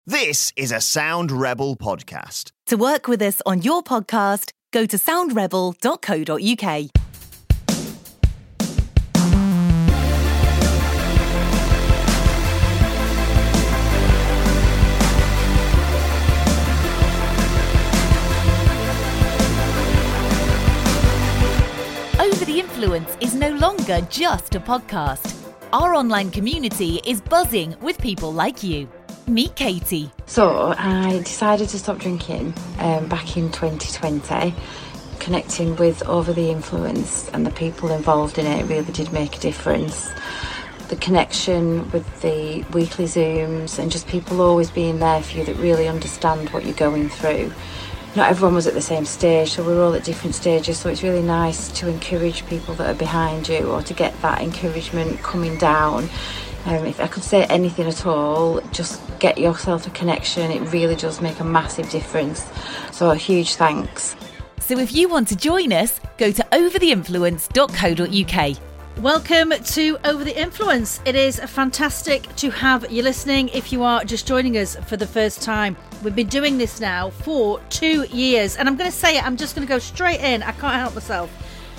This is a Sound Rebel podcast. To work with us on your podcast, go to soundrebel.co.uk. Over the Influence is no longer just a podcast. Our online community is buzzing with people like you. Meet Katie. So I decided to stop drinking back in 2020. Connecting with Over the Influence and the people involved in it really did make a difference. The connection with the weekly Zooms and just people always being there for you that really understand what you're going through. Not everyone was at the same stage, so we're all at different stages, so it's really nice to encourage people that are behind you or to get that encouragement coming down. If I could say anything at all, just get yourself a connection. It really does make a massive difference. So a huge thanks. So if you want to join us, go to overtheinfluence.co.uk. Welcome to Over the Influence. It is fantastic to have you listening if you are just joining us for the first time. We've been doing this now for 2 years, and I'm going to say it, I'm just going to go straight in. I can't help myself.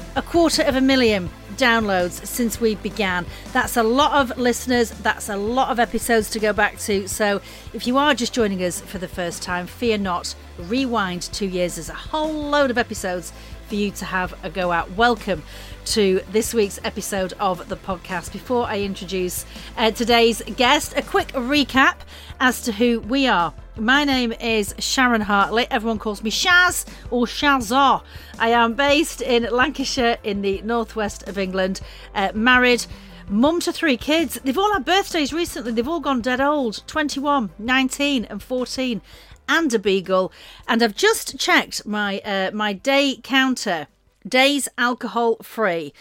250,000 downloads since we began. That's a lot of listeners. That's a lot of episodes to go back to. So if you are just joining us for the first time, fear not. Rewind 2 years. There's a whole load of episodes for you to have a go at. Welcome to this week's episode of the podcast. Before I introduce today's guest, a quick recap as to who we are. My name is Sharon Hartley. Everyone calls me Shaz or Shazza. I am based in Lancashire in the northwest of England, married, mum to 3 kids. They've all had birthdays recently. They've all gone dead old, 21, 19 and 14, and a beagle. And I've just checked my day counter. Days alcohol free,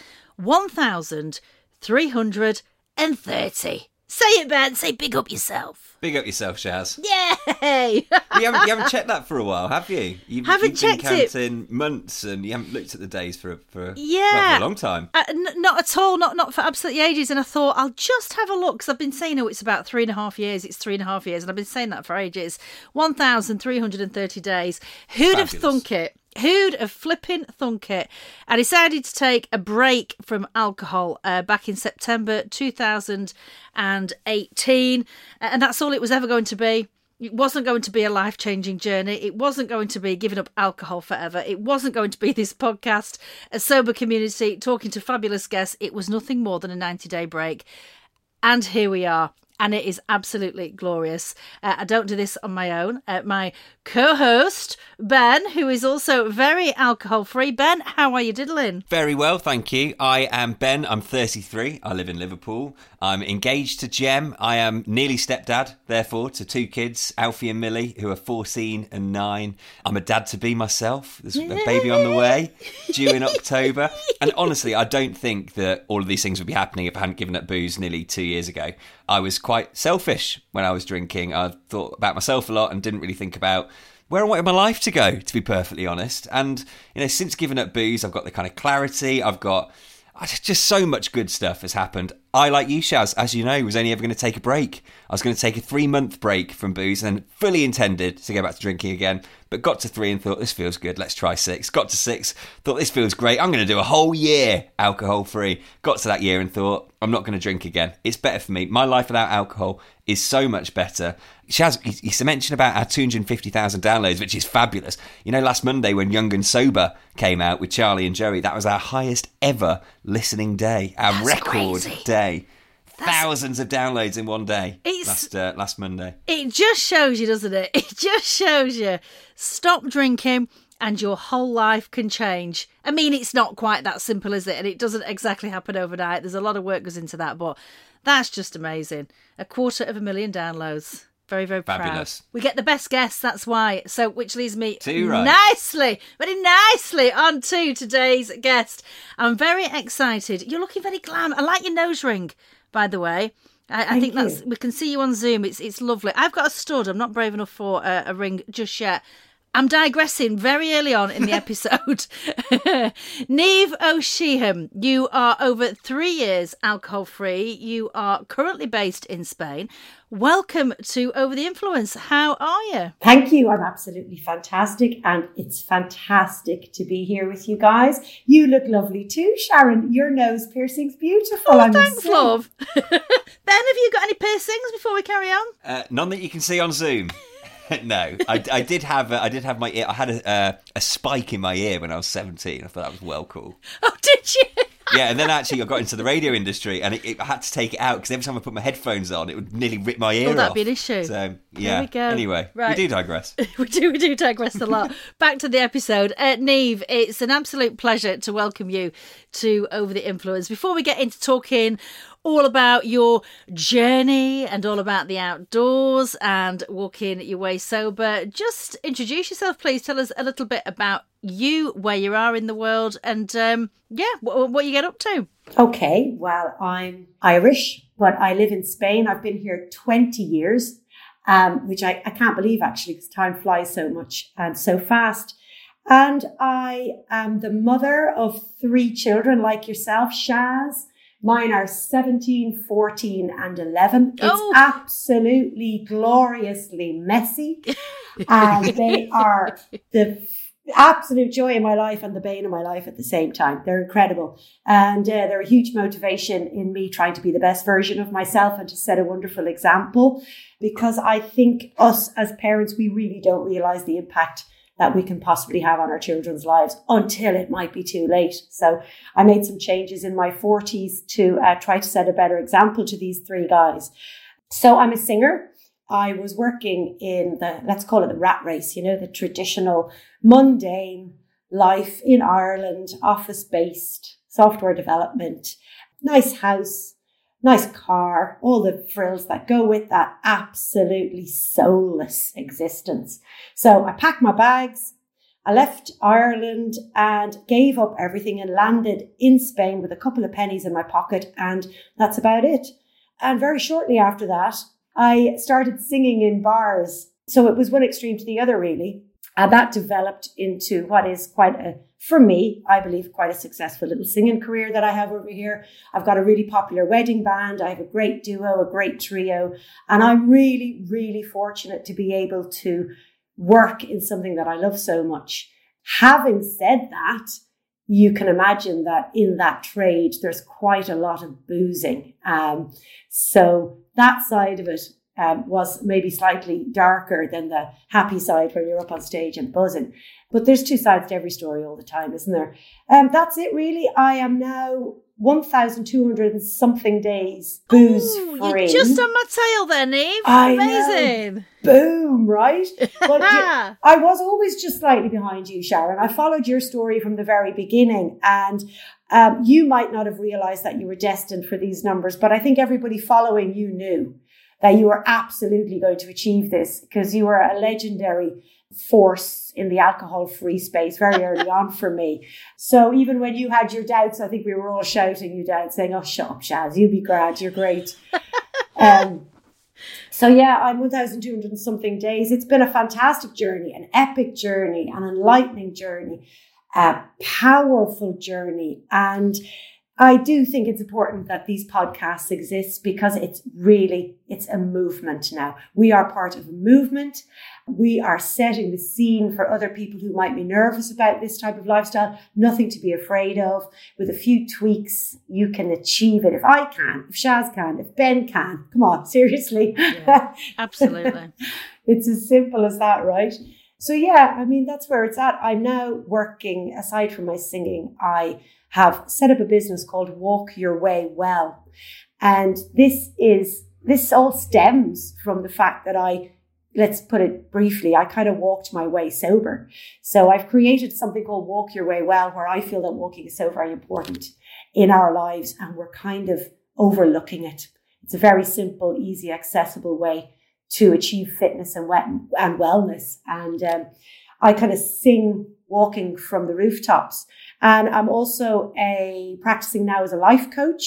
1,330. Say it, Ben. Say big up yourself. Big up yourself, Shaz. Yay! you haven't checked that for a while, have you? You've been counting months, and you haven't looked at the days for a long time. Not at all. Not for absolutely ages. And I thought I'll just have a look because I've been saying, it's about 3.5 years. It's 3.5 years, and I've been saying that for ages. 1,330 days. Who'd have thunk it? Who'd have flipping thunk it? I decided to take a break from alcohol back in September 2018, and that's all it was ever going to be. It wasn't going to be a life-changing journey. It wasn't going to be giving up alcohol forever. It wasn't going to be this podcast, a sober community, talking to fabulous guests. It was nothing more than a 90-day break. And here we are. And it is absolutely glorious. I don't do this on my own. My co-host, Ben, who is also very alcohol-free. Ben, how are you diddling? Very well, thank you. I am Ben. I'm 33. I live in Liverpool. I'm engaged to Jem. I am nearly stepdad, therefore, to 2 kids, Alfie and Millie, who are 14 and 9. I'm a dad-to-be myself. There's a baby on the way, due in October. And honestly, I don't think that all of these things would be happening if I hadn't given up booze nearly 2 years ago. I was quite selfish when I was drinking. I thought about myself a lot and didn't really think about where I wanted my life to go, to be perfectly honest. And, since giving up booze, I've got the kind of clarity. I've got just so much good stuff has happened. I, like you, Shaz, as you know, was only ever going to take a break. I was going to take a 3-month break from booze and then fully intended to go back to drinking again, but got to 3 and thought, this feels good, let's try 6. Got to 6, thought this feels great, I'm going to do a whole year alcohol-free. Got to that year and thought, I'm not going to drink again. It's better for me. My life without alcohol is so much better. Shaz, you mentioned about our 250,000 downloads, which is fabulous. Last Monday when Young and Sober came out with Charlie and Joey, that was our highest ever listening day, our record day. Thousands of downloads in one day last Monday. It just shows you, doesn't it? It just shows you. Stop drinking and your whole life can change. I mean, it's not quite that simple, is it? And it doesn't exactly happen overnight. There's a lot of work goes into that, but that's just amazing. 250,000 downloads. Very, very proud. Fabulous. We get the best guests, that's why. So, which leads me very nicely on to today's guest. I'm very excited. You're looking very glam. I like your nose ring, by the way. I think we can see you on Zoom. It's lovely. I've got a stud. I'm not brave enough for a ring just yet. I'm digressing very early on in the episode. Niamh O'Sheehan, you are over 3 years alcohol-free. You are currently based in Spain. Welcome to Over the Influence. How are you? Thank you. I'm absolutely fantastic. And it's fantastic to be here with you guys. You look lovely too, Sharon. Your nose piercing's beautiful. Oh, thanks, love. Ben, have you got any piercings before we carry on? None that you can see on Zoom. No, I did have my ear. I had a spike in my ear when I was 17. I thought that was well cool. Oh, did you? Yeah, and then actually I got into the radio industry, and I had to take it out because every time I put my headphones on, it would nearly rip my ear off. Oh, that'd be an issue. So yeah. There we go. Anyway, right. We do digress. we do digress a lot. Back to the episode. Niamh, it's an absolute pleasure to welcome you to Over the Influence. Before we get into talking all about your journey and all about the outdoors and walking your way sober, just introduce yourself, please. Tell us a little bit about you, where you are in the world, and what you get up to. Okay, well, I'm Irish, but I live in Spain. I've been here 20 years, which I can't believe actually, because time flies so much and so fast. And I am the mother of 3 children like yourself, Shaz. Mine are 17, 14 and 11. It's absolutely gloriously messy. And they are the absolute joy in my life and the bane of my life at the same time. They're incredible. And they're a huge motivation in me trying to be the best version of myself and to set a wonderful example. Because I think us as parents, we really don't realize the impact that we can possibly have on our children's lives until it might be too late. So I made some changes in my 40s to try to set a better example to these 3 guys. So I'm a singer. I was working in let's call it the rat race, the traditional mundane life in Ireland, office-based, software development, nice house, nice car, all the frills that go with that absolutely soulless existence. So I packed my bags, I left Ireland and gave up everything and landed in Spain with a couple of pennies in my pocket, and that's about it. And very shortly after that, I started singing in bars. So it was one extreme to the other, really. And that developed into what is for me, I believe, quite a successful little singing career that I have over here. I've got a really popular wedding band. I have a great duo, a great trio. And I'm really, really fortunate to be able to work in something that I love so much. Having said that, you can imagine that in that trade, there's quite a lot of boozing. So that side of it was maybe slightly darker than the happy side when you're up on stage and buzzing. But there's 2 sides to every story all the time, isn't there? That's it, really. I am now 1,200 and something days booze free. You're just on my tail there, Niamh. Amazing. Boom, right? But I was always just slightly behind you, Sharon. I followed your story from the very beginning, and you might not have realized that you were destined for these numbers, but I think everybody following you knew that you were absolutely going to achieve this, because you were a legendary force in the alcohol-free space very early on for me. So even when you had your doubts, I think we were all shouting you down, saying, "Oh, shut up, Shaz, you'll be grand, you're great." So yeah, I'm 1,200 and something days. It's been a fantastic journey, an epic journey, an enlightening journey, a powerful journey. And I do think it's important that these podcasts exist, because it's a movement now. We are part of a movement. We are setting the scene for other people who might be nervous about this type of lifestyle. Nothing to be afraid of. With a few tweaks, you can achieve it. If I can, if Shaz can, if Ben can, come on, seriously. Yeah, absolutely. It's as simple as that, right? So yeah, I mean, that's where it's at. I'm now working, aside from my singing, I have set up a business called Walk Your Way Well. And this all stems from the fact that let's put it briefly, I kind of walked my way sober. So I've created something called Walk Your Way Well, where I feel that walking is so very important in our lives, and we're kind of overlooking it. It's a very simple, easy, accessible way to achieve fitness and wellness. And I kind of sing walking from the rooftops. And I'm also practicing now as a life coach.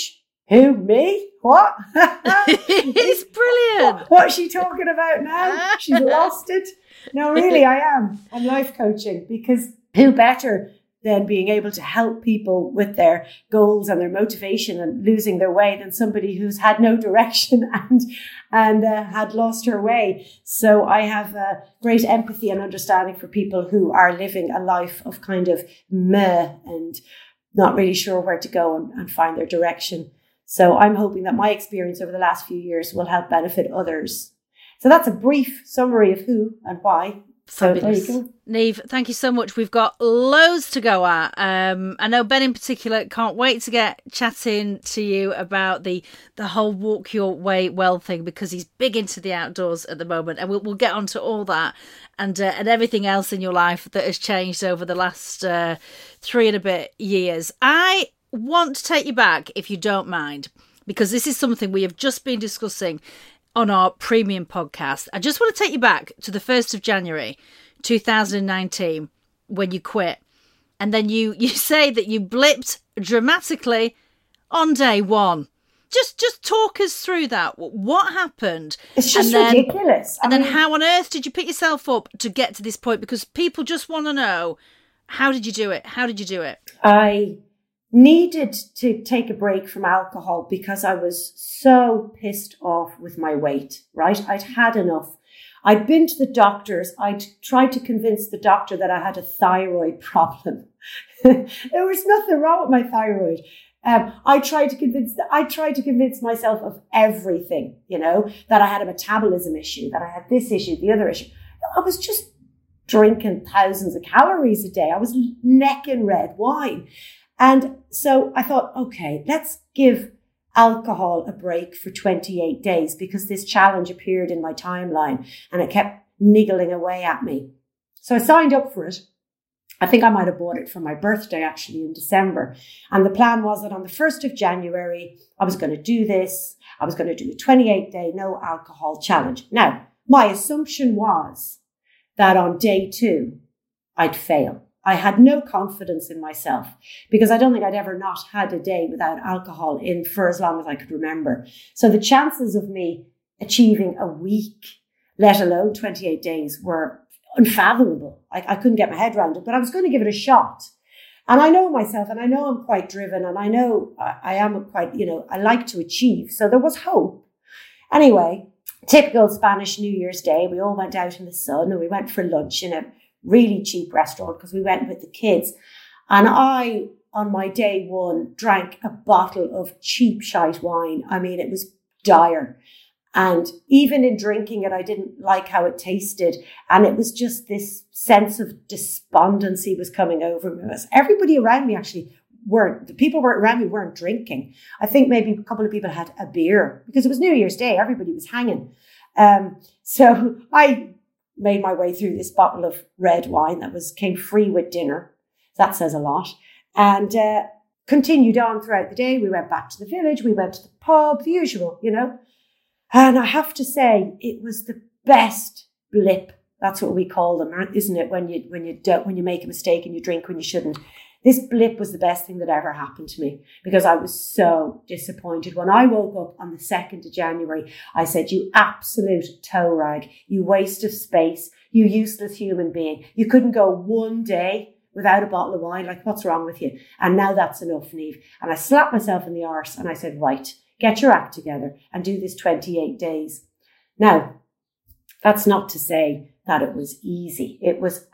Who, me? What? It's brilliant. What's she talking about now? She's lost it. No, really, I am. I'm life coaching, because who better than being able to help people with their goals and their motivation and losing their way than somebody who's had no direction and had lost her way. So I have great empathy and understanding for people who are living a life of kind of meh and not really sure where to go and find their direction. So I'm hoping that my experience over the last few years will help benefit others. So that's a brief summary of who and why. So Fabulous. there you go. Niamh, thank you so much. We've got loads to go at. I know Ben in particular can't wait to get chatting to you about the whole Walk Your Way Well thing, because he's big into the outdoors at the moment, and we'll get onto all that and everything else in your life that has changed over the last 3 and a bit years. I want to take you back, if you don't mind, because this is something we have just been discussing on our premium podcast. I just want to take you back to the 1st of January 2019 when you quit, and then you say that you blipped dramatically on day one. Just talk us through that. What happened? It's just ridiculous. And then how on earth did you pick yourself up to get to this point? Because people just want to know, how did you do it? How did you do it? I needed to take a break from alcohol because I was so pissed off with my weight, right? I'd had enough. I'd been to the doctors. I'd tried to convince the doctor that I had a thyroid problem. There was nothing wrong with my thyroid. I tried to convince myself of everything, that I had a metabolism issue, that I had this issue, the other issue. I was just drinking thousands of calories a day. I was necking red wine. And so I thought, okay, let's give alcohol a break for 28 days because this challenge appeared in my timeline and it kept niggling away at me. So I signed up for it. I think I might have bought it for my birthday actually in December. And the plan was that on the 1st of January, I was going to do this. I was going to do a 28-day no alcohol challenge. Now, my assumption was that on day 2, I'd fail. I had no confidence in myself because I don't think I'd ever not had a day without alcohol in for as long as I could remember. So the chances of me achieving a week, let alone 28 days, were unfathomable. I couldn't get my head around it, but I was going to give it a shot. And I know myself, and I know I'm quite driven, and I know I am quite, I like to achieve. So there was hope. Anyway, typical Spanish New Year's Day, we all went out in the sun and we went for lunch in a really cheap restaurant because we went with the kids. And I, on my day 1, drank a bottle of cheap shite wine. I mean, it was dire. And even in drinking it, I didn't like how it tasted. And it was just this sense of despondency was coming over me. Everybody around me the people around me weren't drinking. I think maybe a couple of people had a beer because it was New Year's Day. Everybody was hanging. So I made my way through this bottle of red wine that came free with dinner. That says a lot. And continued on throughout the day. We went back to the village. We went to the pub, the usual, And I have to say, it was the best blip. That's what we call them, isn't it? When you make a mistake and you drink when you shouldn't. This blip was the best thing that ever happened to me because I was so disappointed. When I woke up on the 2nd of January, I said, you absolute toe rag, you waste of space, you useless human being. You couldn't go one day without a bottle of wine. Like, what's wrong with you? And now that's enough, Niamh. And I slapped myself in the arse and I said, right, get your act together and do this 28 days. Now, that's not to say that it was easy. It was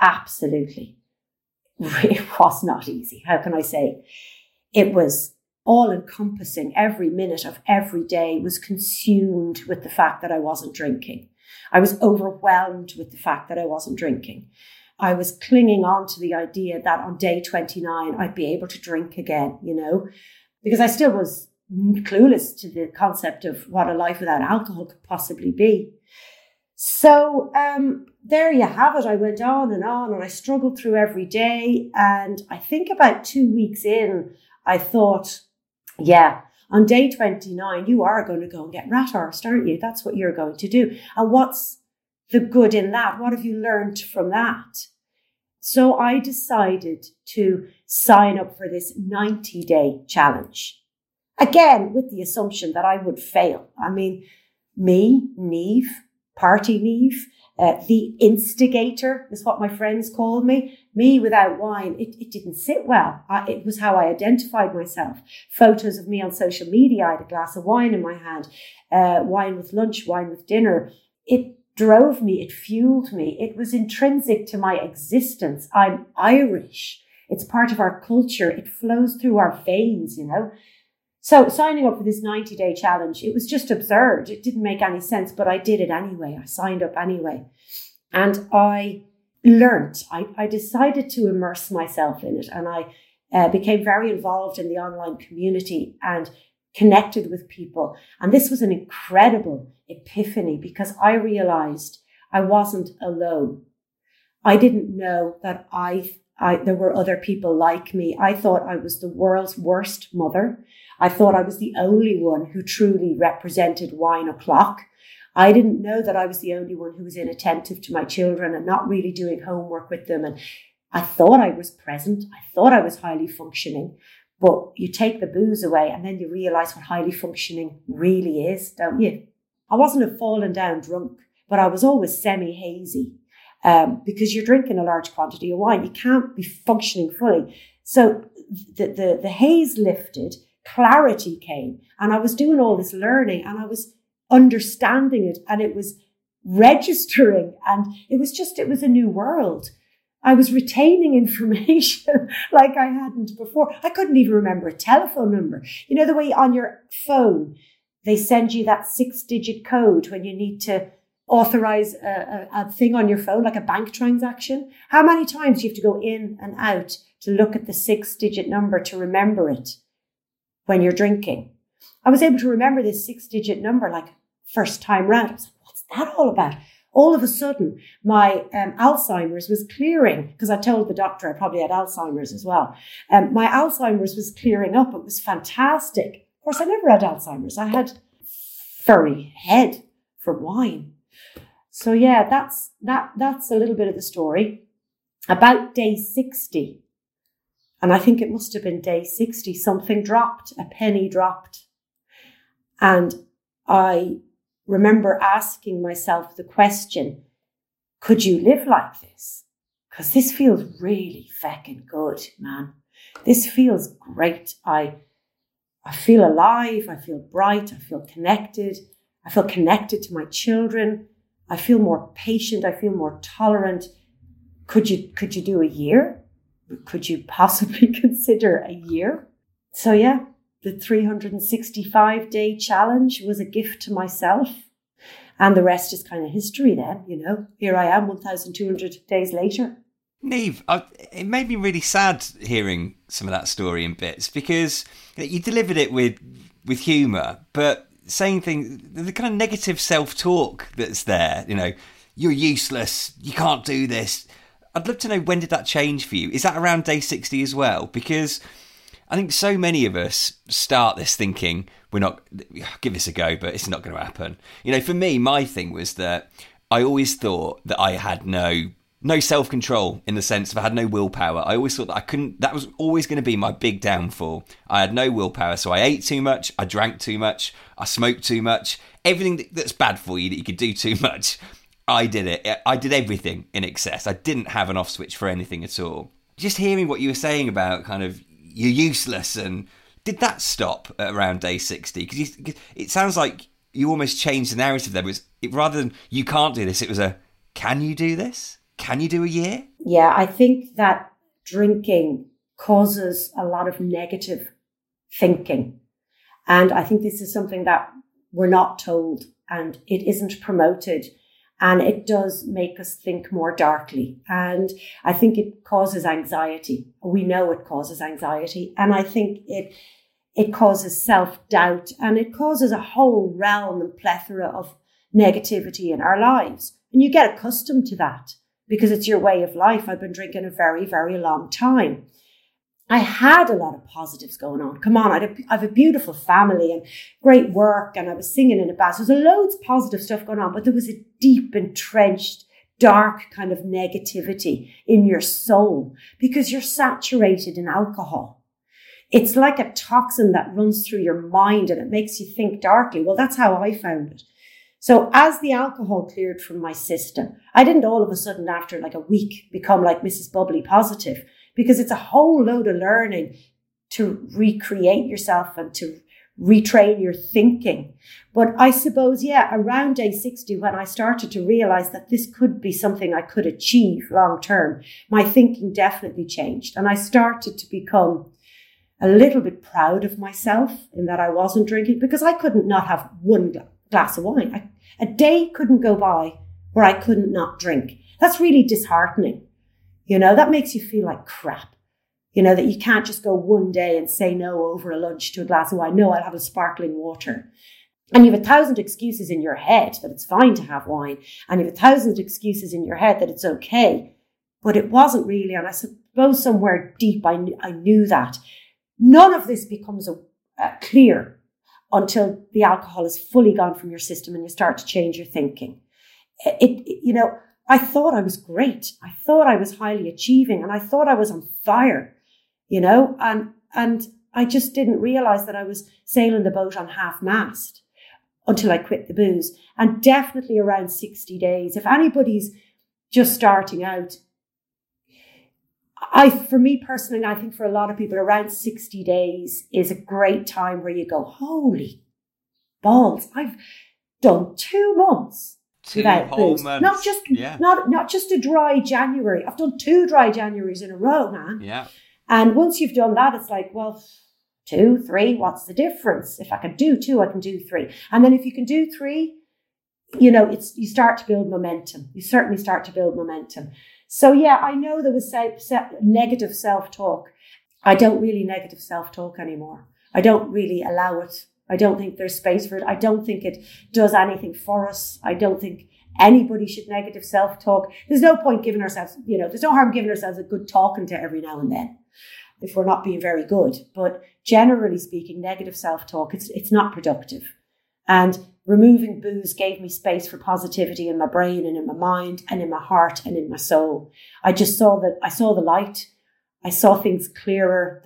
not easy. How can I say? It was all encompassing. Every minute of every day was consumed with the fact that I wasn't drinking. I was overwhelmed with the fact that I wasn't drinking. I was clinging on to the idea that on day 29, I'd be able to drink again, because I still was clueless to the concept of what a life without alcohol could possibly be. So there you have it. I went on and I struggled through every day. And I think about 2 weeks in, I thought, yeah, on day 29, you are going to go and get rat-arsed, aren't you? That's what you're going to do. And what's the good in that? What have you learned from that? So I decided to sign up for this 90-day challenge. Again, with the assumption that I would fail. I mean, me, Niamh, Party Niamh, the instigator is what my friends called me. Me without wine, it didn't sit well. It was how I identified myself. Photos of me on social media, I had a glass of wine in my hand, wine with lunch, wine with dinner. It drove me, it fueled me. It was intrinsic to my existence. I'm Irish. It's part of our culture. It flows through our veins, you know. So signing up for this 90-day challenge, it was just absurd. It didn't make any sense, but I did it anyway. I signed up anyway. And I learnt. I decided to immerse myself in it. And I became very involved in the online community and connected with people. And this was an incredible epiphany because I realized I wasn't alone. I didn't know that there were other people like me. I thought I was the world's worst mother. I thought I was the only one who truly represented wine o'clock. I didn't know that I was the only one who was inattentive to my children and not really doing homework with them. And I thought I was present. I thought I was highly functioning. But you take the booze away and then you realize what highly functioning really is, don't you? I wasn't a fallen down drunk, but I was always semi-hazy. Because you're drinking a large quantity of wine, you can't be functioning fully. So the haze lifted, clarity came, and I was doing all this learning and I was understanding it and it was registering and it was a new world. I was retaining information like I hadn't before. I couldn't even remember a telephone number. You know, the way on your phone, they send you that 6-digit code when you need to authorize a thing on your phone, like a bank transaction. How many times do you have to go in and out to look at the 6-digit number to remember it when you're drinking? I was able to remember this 6-digit number like first time round. I was like, what's that all about? All of a sudden, my Alzheimer's was clearing because I told the doctor I probably had Alzheimer's as well. My Alzheimer's was clearing up. It was fantastic. Of course, I never had Alzheimer's. I had furry head from wine. So yeah, that's a little bit of the story. About day 60, and I think it must have been day 60, something dropped, a penny dropped. And I remember asking myself the question, could you live like this? Because this feels really feckin' good, man. This feels great. I feel alive. I feel bright. I feel connected. I feel connected to my children. I feel more patient. I feel more tolerant. Could you do a year? Could you possibly consider a year? So yeah, the 365-day challenge was a gift to myself. And the rest is kind of history then, you know. Here I am 1,200 days later. Niamh, it made me really sad hearing some of that story in bits because you delivered it with humour, but saying things, the kind of negative self-talk that's there, you know, you're useless, you can't do this. I'd love to know, when did that change for you? Is that around day 60 as well? Because I think so many of us start this thinking, we're not, give this a go, but it's not going to happen. You know, for me, my thing was that I always thought that I had no self-control, in the sense of I had no willpower. I always thought that I couldn't, that was always going to be my big downfall. I had no willpower, so I ate too much, I drank too much, I smoked too much. Everything that's bad for you, that you could do too much, I did it. I did everything in excess. I didn't have an off switch for anything at all. Just hearing what you were saying about kind of, you're useless, and did that stop at around day 60? Because it sounds like you almost changed the narrative there. Rather than you can't do this, it was a, can you do this? Can you do a year? Yeah, I think that drinking causes a lot of negative thinking. And I think this is something that we're not told, and it isn't promoted. And it does make us think more darkly. And I think it causes anxiety. We know it causes anxiety. And I think it causes self-doubt, and it causes a whole realm and plethora of negativity in our lives. And you get accustomed to that because it's your way of life. I've been drinking a very, very long time. I had a lot of positives going on. Come on, I have a beautiful family and great work, and I was singing in a band. So there's loads of positive stuff going on, but there was a deep, entrenched, dark kind of negativity in your soul because you're saturated in alcohol. It's like a toxin that runs through your mind and it makes you think darkly. Well, that's how I found it. So as the alcohol cleared from my system, I didn't all of a sudden after like a week become like Mrs. Bubbly Positive, because it's a whole load of learning to recreate yourself and to retrain your thinking. But I suppose, around day 60, when I started to realize that this could be something I could achieve long term, my thinking definitely changed. And I started to become a little bit proud of myself in that I wasn't drinking, because I couldn't not have one glass of wine. A day couldn't go by where I couldn't not drink. That's really disheartening. That makes you feel like crap. That you can't just go one day and say no over a lunch to a glass of wine. No, I'll have a sparkling water. And you have 1,000 excuses in your head that it's fine to have wine. And you have 1,000 excuses in your head that it's okay. But it wasn't really. And I suppose somewhere deep, I knew that. None of this becomes clear until the alcohol is fully gone from your system and you start to change your thinking. I thought I was great. I thought I was highly achieving, and I thought I was on fire, and I just didn't realize that I was sailing the boat on half mast until I quit the booze. And definitely around 60 days, if anybody's just starting out, for me personally, I think for a lot of people, around 60 days is a great time where you go, holy balls, I've done 2 months. 2 whole months. Not just a dry January. I've done 2 dry Januaries in a row, man. Yeah. And once you've done that, it's like, well, 2, 3, what's the difference? If I can do 2, I can do 3. And then if you can do 3, you start to build momentum. You certainly start to build momentum. So I know there was negative self-talk. I don't really negative self-talk anymore. I don't really allow it. I don't think there's space for it. I don't think it does anything for us. I don't think anybody should negative self-talk. There's no point giving ourselves, there's no harm giving ourselves a good talking to every now and then if we're not being very good. But generally speaking, negative self-talk, it's not productive. And removing booze gave me space for positivity in my brain and in my mind and in my heart and in my soul. I saw the light. I saw things clearer.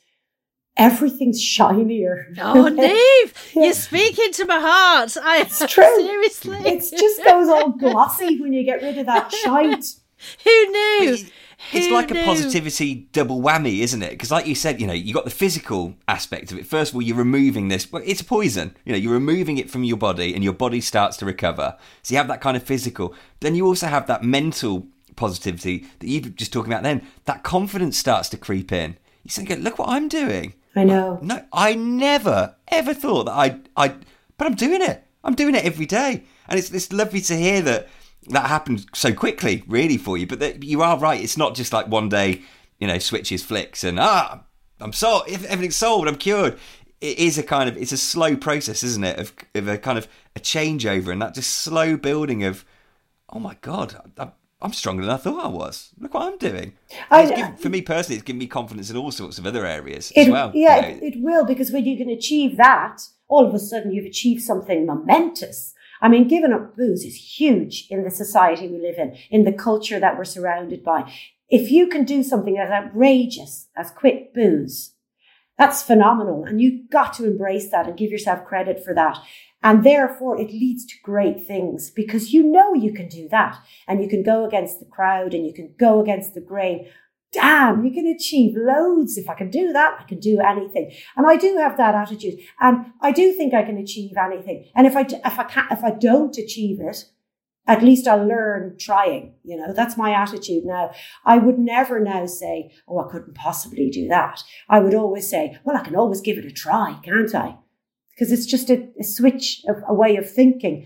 Everything's shinier. Oh, Niamh, you're speaking to my heart. It's true. Seriously. It just goes all glossy when you get rid of that shite. Who knew? It's like a positivity double whammy, isn't it? Because like you said, you got the physical aspect of it. First of all, you're removing this. Well, it's a poison. You're removing it from your body and your body starts to recover. So you have that kind of physical. Then you also have that mental positivity that you were just talking about then. That confidence starts to creep in. You say, look what I'm doing. I know. No, I never, ever thought that but I'm doing it. I'm doing it every day. And it's lovely to hear that happened so quickly, really, for you. But that you are right. It's not just like one day, switches, flicks, and I'm sold. If everything's sold, I'm cured. It is it's a slow process, isn't it? Of a kind of a changeover and that just slow building of, oh my God, I'm stronger than I thought I was. Look what I'm doing. For me personally, it's given me confidence in all sorts of other areas as well. Yeah, it will, because when you can achieve that, all of a sudden you've achieved something momentous. I mean, giving up booze is huge in the society we live in the culture that we're surrounded by. If you can do something as outrageous as quit booze, that's phenomenal. And you've got to embrace that and give yourself credit for that. And therefore, it leads to great things, because you can do that. And you can go against the crowd and you can go against the grain. Damn, you can achieve loads. If I can do that, I can do anything. And I do have that attitude. And I do think I can achieve anything. And if I don't achieve it, at least I'll learn trying. That's my attitude now. I would never now say, oh, I couldn't possibly do that. I would always say, well, I can always give it a try, can't I? Because it's just a switch of a way of thinking.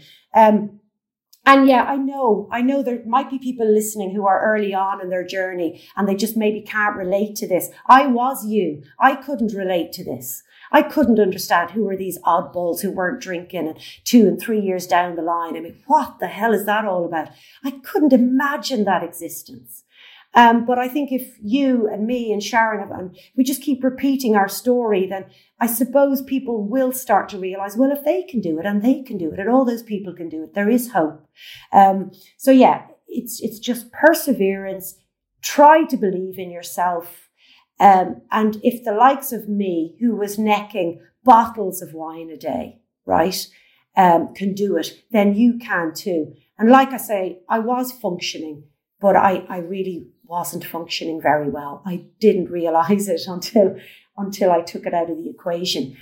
And yeah, I know there might be people listening who are early on in their journey and they just maybe can't relate to this. I was you. I couldn't relate to this. I couldn't understand who were these oddballs who weren't drinking and 2 and 3 years down the line. I mean, what the hell is that all about? I couldn't imagine that existence. But I think if you and me and Sharon, and we just keep repeating our story, then I suppose people will start to realize, well, if they can do it and they can do it and all those people can do it, there is hope. So yeah, it's just perseverance. Try to believe in yourself. And if the likes of me, who was necking bottles of wine a day, right, can do it, then you can too. And like I say, I was functioning, but I really wasn't functioning very well. I didn't realize it until I took it out of the equation.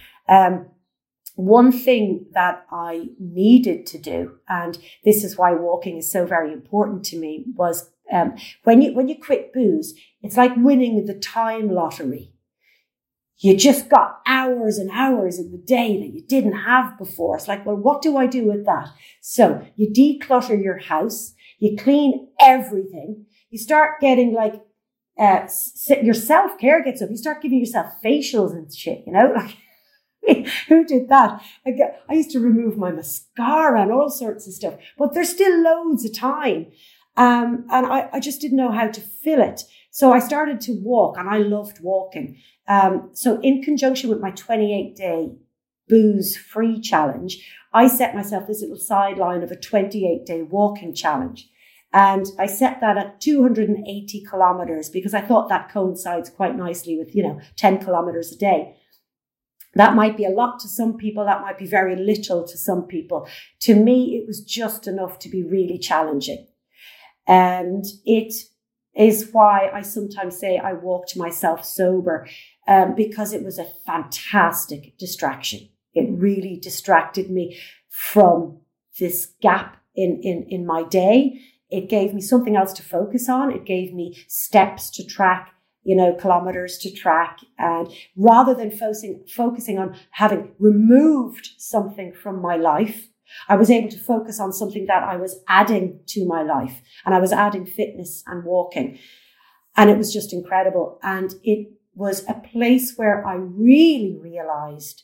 One thing that I needed to do, and this is why walking is so very important to me, was when you quit booze, it's like winning the time lottery. You just got hours and hours in the day that you didn't have before. It's like, well, what do I do with that? So you declutter your house, you clean everything, you start getting like, your self-care gets up, you start giving yourself facials and shit, you know, like, who did that? I used to remove my mascara and all sorts of stuff, but there's still loads of time. And I just didn't know how to fill it. So I started to walk, and I loved walking. So in conjunction with my 28-day booze-free challenge, I set myself this little sideline of a 28-day walking challenge. And I set that at 280 kilometers because I thought that coincides quite nicely with, 10 kilometers a day. That might be a lot to some people. That might be very little to some people. To me, it was just enough to be really challenging. And it is why I sometimes say I walked myself sober, because it was a fantastic distraction. It really distracted me from this gap in my day. It gave me something else to focus on. It gave me steps to track, kilometers to track. And rather than focusing on having removed something from my life, I was able to focus on something that I was adding to my life. And I was adding fitness and walking. And it was just incredible. And it was a place where I really realized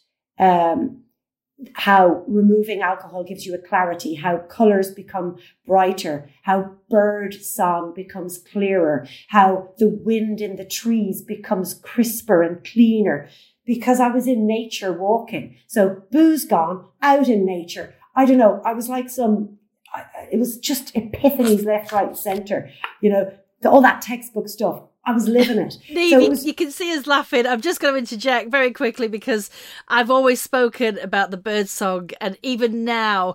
how removing alcohol gives you a clarity, how colours become brighter, how bird song becomes clearer, how the wind in the trees becomes crisper and cleaner, because I was in nature walking. So booze gone, out in nature. I don't know, I was like it was just epiphanies left, right, centre, all that textbook stuff. I was living it. Niamh, so you can see us laughing. I'm just going to interject very quickly because I've always spoken about the bird song, and even now,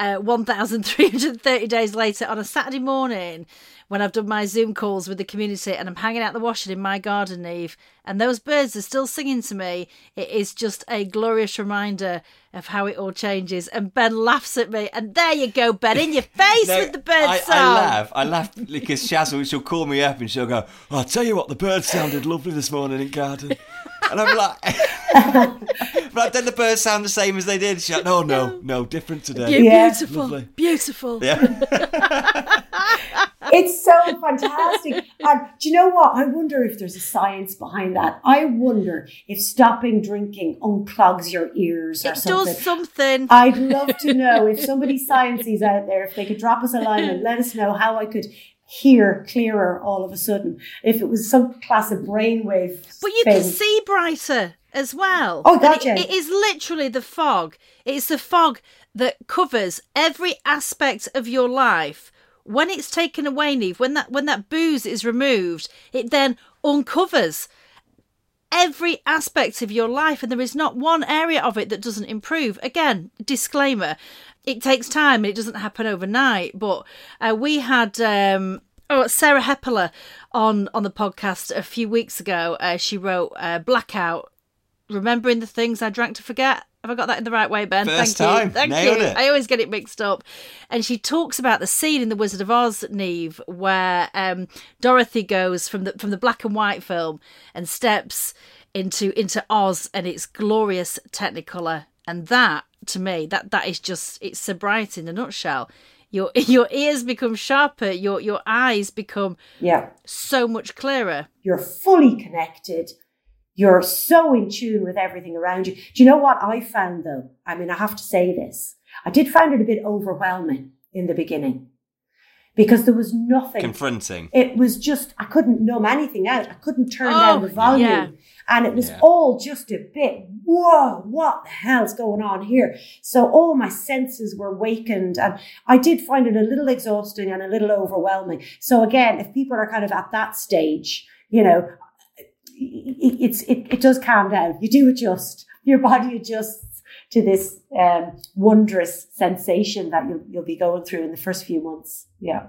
1,330 days later, on a Saturday morning, when I've done my Zoom calls with the community and I'm hanging out the washing in my garden, Niamh, and those birds are still singing to me, it is just a glorious reminder of how it all changes. And Ben laughs at me, and there you go, Ben, in your face with the bird song. I laugh because she'll call me up and she'll go, I'll tell you what, the birds sounded lovely this morning in garden. And I'm like, but then the birds sound the same as they did. She's like, no, different today. Beautiful, lovely. Beautiful. Yeah. It's so fantastic. And do you know what? I wonder if there's a science behind that. I wonder if stopping drinking unclogs your ears or something. It does something. I'd love to know if somebody sciencies out there, if they could drop us a line and let us know how I could hear clearer all of a sudden. If it was some class of brainwave But you can see brighter as well. Oh, gotcha. It is literally the fog. It's the fog that covers every aspect of your life. When it's taken away, Niamh, when that booze is removed, it then uncovers every aspect of your life, and there is not one area of it that doesn't improve. Again, disclaimer, it takes time and it doesn't happen overnight, but we had Sarah Heppeler on the podcast a few weeks ago. She wrote Blackout, Remembering the Things I Drank to Forget. Have I got that in the right way, Ben? First Thank time. you. Thank Nailed you. it. I always get it mixed up. And she talks about the scene in The Wizard of Oz, Niamh, where Dorothy goes from the black and white film and steps into Oz and its glorious Technicolor. And that, to me, that is just, it's sobriety in a nutshell. Your ears become sharper. Your eyes become so much clearer. You're fully connected. You're so in tune with everything around you. Do you know what I found, though? I mean, I have to say this. I did find it a bit overwhelming in the beginning because there was nothing. Confronting. It was just, I couldn't numb anything out. I couldn't turn down the volume. Yeah. And it was all just a bit, whoa, what the hell's going on here? So all my senses were wakened, and I did find it a little exhausting and a little overwhelming. So again, if people are kind of at that stage, it does calm down. You do adjust. Your body adjusts to this wondrous sensation that you'll be going through in the first few months. Yeah.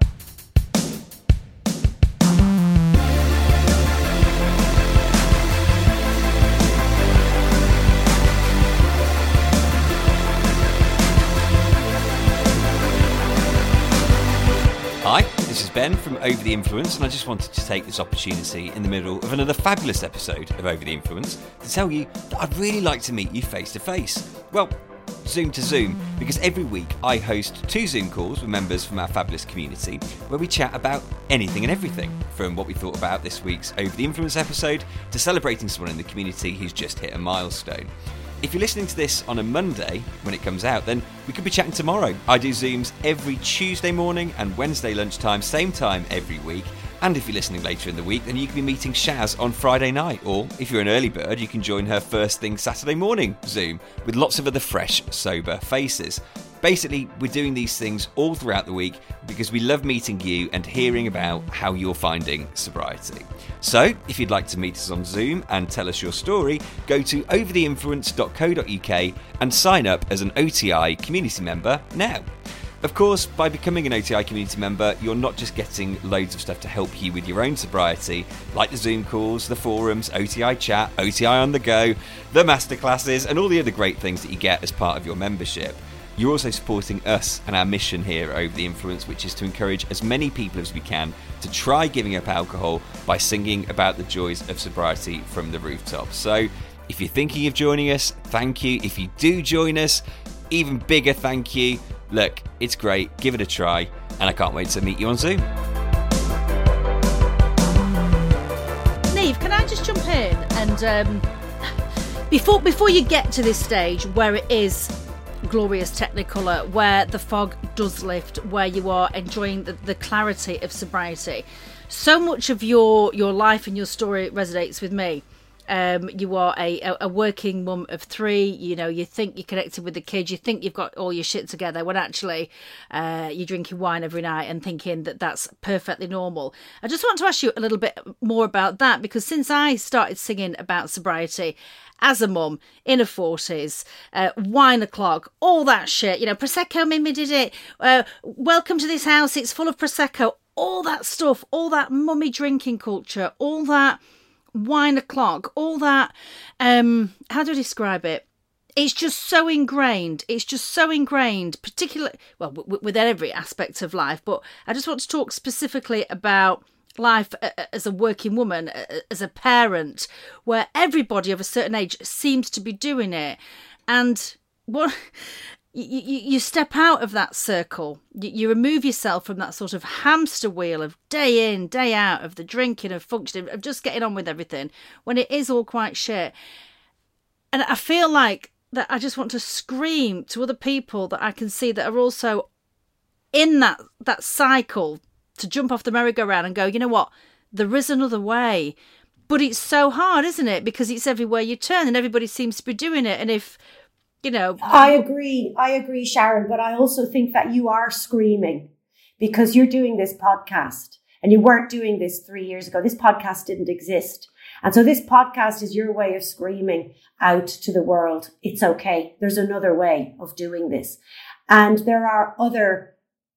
Hi, this is Ben from Over the Influence, and I just wanted to take this opportunity in the middle of another fabulous episode of Over the Influence to tell you that I'd really like to meet you face to face. Well, Zoom to Zoom, because every week I host 2 Zoom calls with members from our fabulous community where we chat about anything and everything, from what we thought about this week's Over the Influence episode to celebrating someone in the community who's just hit a milestone. If you're listening to this on a Monday when it comes out, then we could be chatting tomorrow. I do Zooms every Tuesday morning and Wednesday lunchtime, same time every week. And if you're listening later in the week, then you can be meeting Shaz on Friday night. Or if you're an early bird, you can join her first thing Saturday morning Zoom with lots of other fresh, sober faces. Basically, we're doing these things all throughout the week because we love meeting you and hearing about how you're finding sobriety. So, if you'd like to meet us on Zoom and tell us your story, go to overtheinfluence.co.uk and sign up as an OTI community member now. Of course, by becoming an OTI community member, you're not just getting loads of stuff to help you with your own sobriety, like the Zoom calls, the forums, OTI chat, OTI on the go, the masterclasses, and all the other great things that you get as part of your membership. You're also supporting us and our mission here at Over the Influence, which is to encourage as many people as we can to try giving up alcohol by singing about the joys of sobriety from the rooftops. So if you're thinking of joining us, thank you. If you do join us, even bigger thank you. Look, it's great. Give it a try. And I can't wait to meet you on Zoom. Niamh, can I just jump in? And before you get to this stage where it is glorious Technicolor, where the fog does lift, where you are enjoying the clarity of sobriety, so much of your life and your story resonates with me. You are a working mum of 3. You know, you think you're connected with the kids, you think you've got all your shit together, when actually you're drinking wine every night and thinking that that's perfectly normal. I just want to ask you a little bit more about that, because since I started singing about sobriety as a mum in her 40s, wine o'clock, all that shit, you know, Prosecco Mimi did it, welcome to this house, it's full of Prosecco, all that stuff, all that mummy drinking culture, all that wine o'clock, all that, how do I describe it? It's just so ingrained. It's just so ingrained, particularly, well, with every aspect of life. But I just want to talk specifically about life as a working woman, as a parent, where everybody of a certain age seems to be doing it. And what you step out of that circle, you remove yourself from that sort of hamster wheel of day in, day out, of the drinking, of functioning, of just getting on with everything, when it is all quite shit. And I feel like that I just want to scream to other people that I can see that are also in that cycle, to jump off the merry-go-round and go, you know what, there is another way. But it's so hard, isn't it? Because it's everywhere you turn and everybody seems to be doing it. And if, you know... I agree, Sharon, but I also think that you are screaming because you're doing this podcast and you weren't doing this 3 years ago. This podcast didn't exist. And so this podcast is your way of screaming out to the world. It's okay. There's another way of doing this. And there are other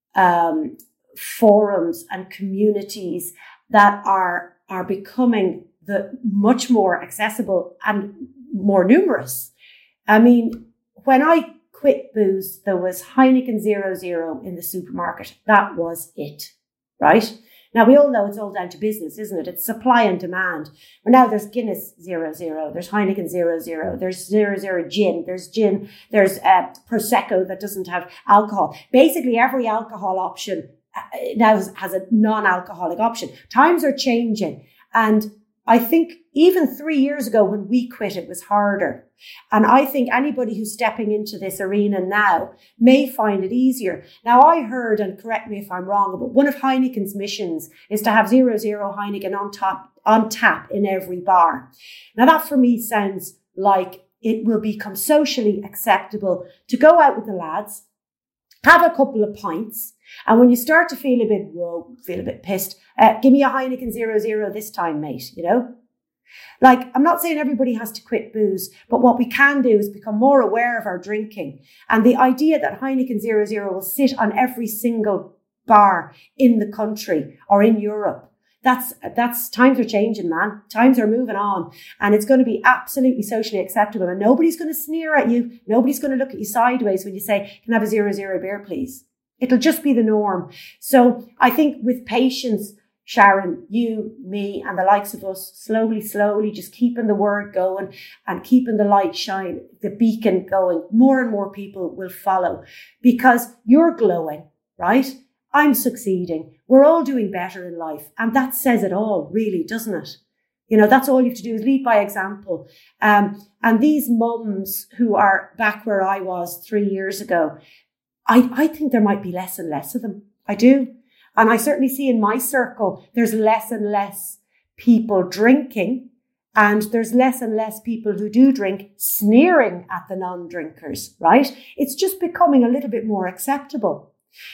forums and communities that are becoming much more accessible and more numerous. I mean, when I quit booze, there was Heineken 0.0 in the supermarket. That was it, right? Now, we all know it's all down to business, isn't it? It's supply and demand. But now there's Guinness 0.0, there's Heineken 0.0, there's 0.0 gin, there's Prosecco that doesn't have alcohol. Basically, every alcohol option now has a non-alcoholic option. Times are changing. And I think even 3 years ago when we quit, it was harder. And I think anybody who's stepping into this arena now may find it easier. Now, I heard, and correct me if I'm wrong, but one of Heineken's missions is to have 0.0 Heineken on tap in every bar. Now, that for me sounds like it will become socially acceptable to go out with the lads, have a couple of pints, and when you start to feel a bit pissed, give me a Heineken 0.0 this time, mate, you know? Like, I'm not saying everybody has to quit booze, but what we can do is become more aware of our drinking. And the idea that Heineken 00 will sit on every single bar in the country or in Europe, that's times are changing, man. Times are moving on, and it's going to be absolutely socially acceptable, and nobody's going to sneer at you. Nobody's going to look at you sideways when you say, "Can I have a 00 beer, please?" It'll just be the norm. So I think with patience, Sharon, you, me, and the likes of us, slowly, just keeping the word going and keeping the light shine, the beacon going, more and more people will follow, because you're glowing, right? I'm succeeding. We're all doing better in life. And that says it all, really, doesn't it? You know, that's all you have to do is lead by example. And these mums who are back where I was 3 years ago, I think there might be less and less of them. I do. And I certainly see in my circle, there's less and less people drinking, and there's less and less people who do drink sneering at the non-drinkers, right? It's just becoming a little bit more acceptable.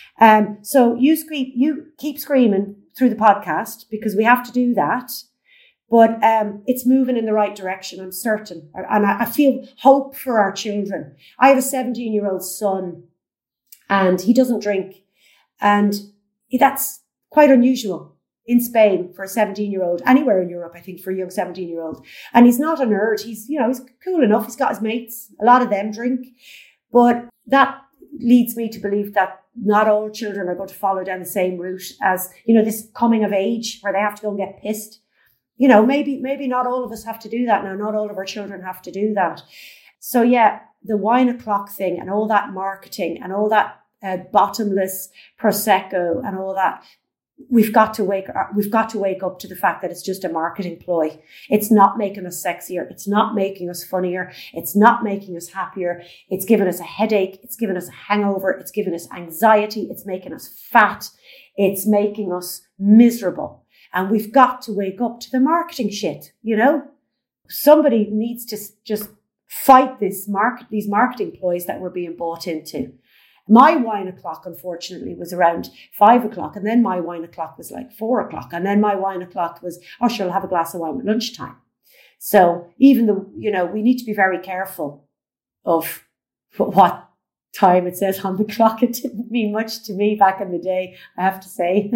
So you keep screaming through the podcast, because we have to do that. But it's moving in the right direction, I'm certain. And I feel hope for our children. I have a 17-year-old son, and he doesn't drink. And that's quite unusual in Spain for a 17-year-old, anywhere in Europe, I think, for a young 17-year-old. And he's not a nerd. He's cool enough. He's got his mates. A lot of them drink. But that leads me to believe that not all children are going to follow down the same route as, this coming of age where they have to go and get pissed. Maybe not all of us have to do that now. Not all of our children have to do that. So yeah, the wine o'clock thing and all that marketing and all that bottomless Prosecco and all that, we've got to wake up to the fact that it's just a marketing ploy. It's not making us sexier. It's not making us funnier. It's not making us happier. It's giving us a headache. It's giving us a hangover. It's giving us anxiety. It's making us fat. It's making us miserable. And we've got to wake up to the marketing shit, Somebody needs to just fight these marketing ploys that we're being bought into. My wine o'clock, unfortunately, was around 5 o'clock. And then my wine o'clock was like 4 o'clock. And then my wine o'clock was, sure, I'll have a glass of wine at lunchtime. So even though, we need to be very careful of what time it says on the clock. It didn't mean much to me back in the day, I have to say.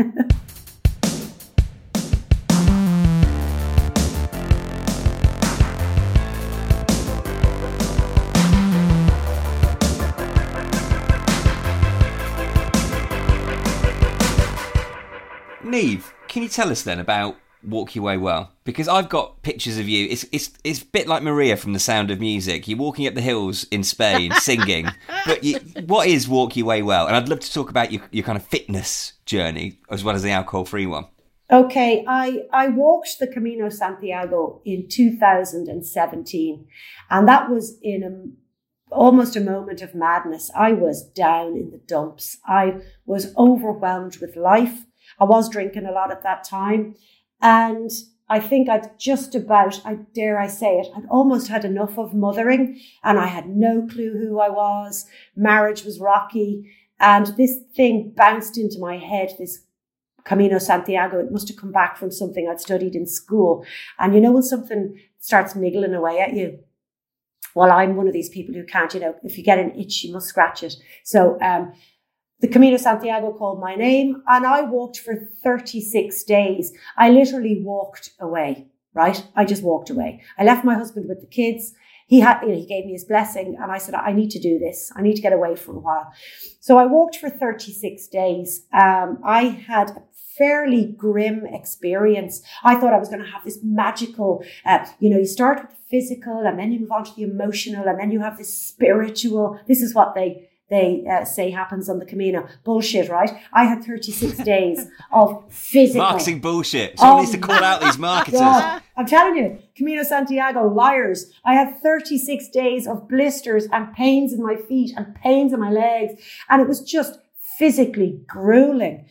Niamh, can you tell us then about Walk Your Way Well? Because I've got pictures of you. It's a bit like Maria from The Sound of Music. You're walking up the hills in Spain singing. But what is Walk Your Way Well? And I'd love to talk about your kind of fitness journey as well as the alcohol-free one. Okay, I walked the Camino Santiago in 2017, and that was in almost a moment of madness. I was down in the dumps. I was overwhelmed with life. I was drinking a lot at that time, and I think I'd dare I say it, I'd almost had enough of mothering, and I had no clue who I was. Marriage was rocky, and this thing bounced into my head, this Camino Santiago. It must have come back from something I'd studied in school. And when something starts niggling away at you? Well, I'm one of these people who can't, if you get an itch, you must scratch it. So, the Camino Santiago called my name, and I walked for 36 days. I literally walked away, right? I just walked away. I left my husband with the kids. He gave me his blessing, and I said, I need to do this. I need to get away for a while. So I walked for 36 days. I had a fairly grim experience. I thought I was going to have this magical, you start with the physical, and then you move on to the emotional, and then you have this spiritual. This is what they say happens on the Camino. Bullshit, right? I had 36 days of physical. Marketing bullshit. Someone needs to call out these marketers. God, I'm telling you, Camino Santiago, liars. I had 36 days of blisters and pains in my feet and pains in my legs. And it was just physically grueling.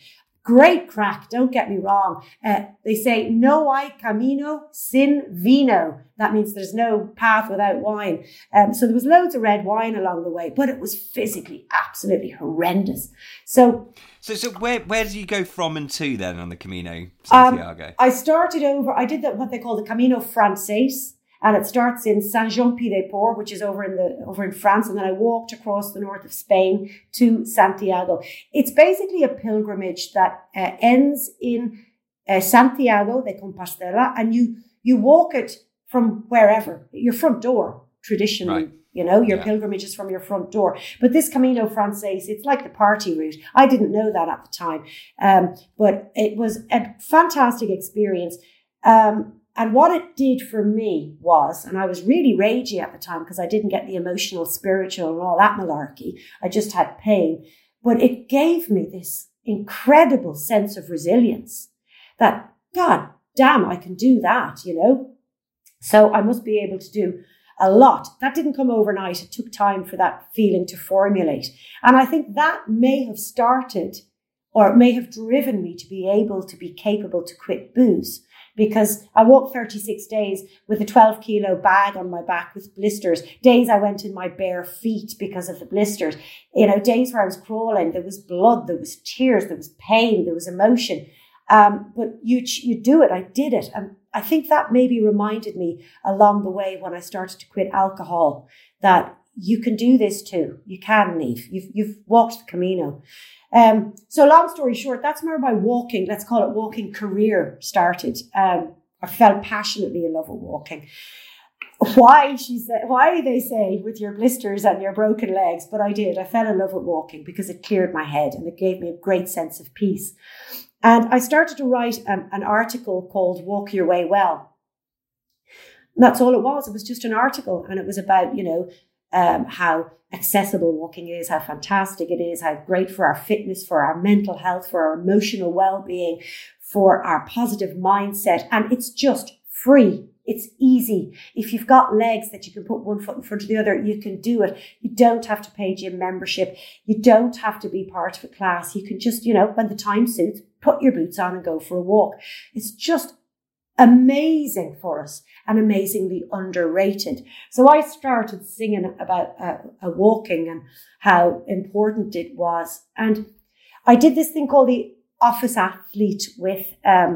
Great crack, don't get me wrong. They say, no hay camino sin vino. That means there's no path without wine. So there was loads of red wine along the way, but it was physically absolutely horrendous. So where did you go from and to then on the Camino Santiago? I started I did what they call the Camino Francés. And it starts in Saint-Jean-Pied-de-Port, which is over in France. And then I walked across the north of Spain to Santiago. It's basically a pilgrimage that ends in Santiago de Compostela. And you walk it from wherever, your front door, traditionally. Right. You know, your pilgrimage is from your front door. But this Camino Francés, it's like the party route. I didn't know that at the time. But it was a fantastic experience. And what it did for me was, and I was really ragey at the time because I didn't get the emotional, spiritual and all that malarkey. I just had pain. But it gave me this incredible sense of resilience that, God damn, I can do that, you know. So I must be able to do a lot. That didn't come overnight. It took time for that feeling to formulate. And I think that may have started or it may have driven me to be able to be capable to quit booze. Because I walked 36 days with a 12-kilo bag on my back with blisters. Days I went in my bare feet because of the blisters. You know, days where I was crawling, there was blood, there was tears, there was pain, there was emotion. But you do it. I did it. And I think that maybe reminded me along the way when I started to quit alcohol that you can do this too. You can, Niamh. You've walked the Camino. So long story short, that's where my walking, let's call it walking career started. I fell passionately in love with walking. Why they say with your blisters and your broken legs, but I did. I fell in love with walking because it cleared my head and it gave me a great sense of peace. And I started to write an article called Walk Your Way Well. And that's all it was. It was just an article and it was about, you know, how accessible walking is, how fantastic it is, how great for our fitness, for our mental health, for our emotional well-being, for our positive mindset. And it's just free. It's easy. If you've got legs that you can put one foot in front of the other, you can do it. You don't have to pay gym membership. You don't have to be part of a class. You can just, you know, when the time suits, put your boots on and go for a walk. It's just amazing for us and amazingly underrated. So I started singing about walking and how important it was. And I did this thing called the Office Athlete with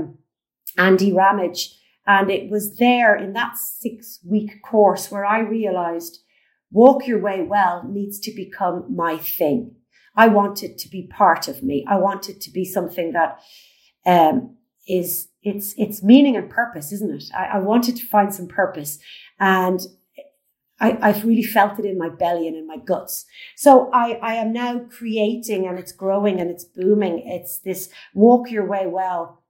Andy Ramage. And it was there in that 6-week course where I realized Walk Your Way Well needs to become my thing. I want it to be part of me. I want it to be something that it's meaning and purpose, isn't it? I wanted to find some purpose and I've really felt it in my belly and in my guts. So I am now creating and it's growing and it's booming. It's this Walk Your Way Well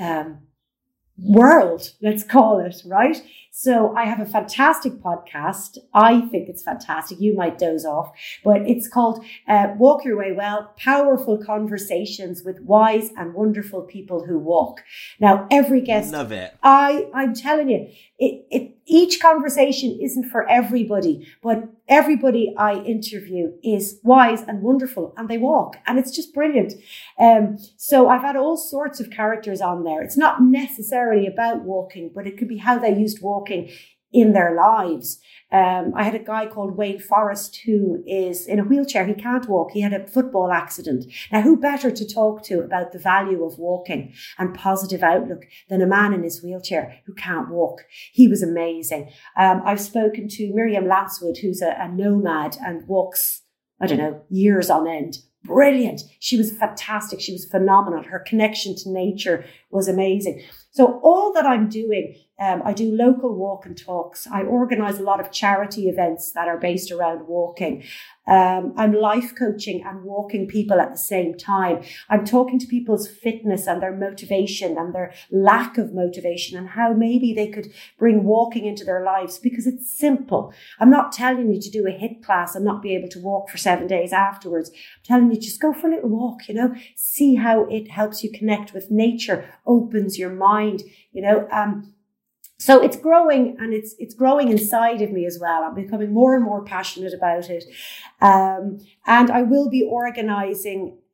world, let's call it, right? So I have a fantastic podcast. I think it's fantastic. You might doze off, but it's called Walk Your Way Well, Powerful Conversations with Wise and Wonderful People Who Walk. Now, every guest... Love it. I'm telling you, each conversation isn't for everybody, but everybody I interview is wise and wonderful and they walk and it's just brilliant. So I've had all sorts of characters on there. It's not necessarily about walking, but it could be how they used walking in their lives. I had a guy called Wayne Forrest who is in a wheelchair. He can't walk. He had a football accident. Now, who better to talk to about the value of walking and positive outlook than a man in his wheelchair who can't walk? He was amazing. I've spoken to Miriam Lancewood, who's a nomad and walks, I don't know, years on end. Brilliant. She was fantastic. She was phenomenal. Her connection to nature was amazing. So all that I'm doing, I do local walk and talks. I organize a lot of charity events that are based around walking. I'm life coaching and walking people at the same time. I'm talking to people's fitness and their motivation and their lack of motivation and how maybe they could bring walking into their lives because it's simple. I'm not telling you to do a HIIT class and not be able to walk for 7 days afterwards. I'm telling you just go for a little walk, you know, see how it helps you connect with nature, opens your mind, you know. So it's growing and it's growing inside of me as well. I'm becoming more and more passionate about it. And I will be organizing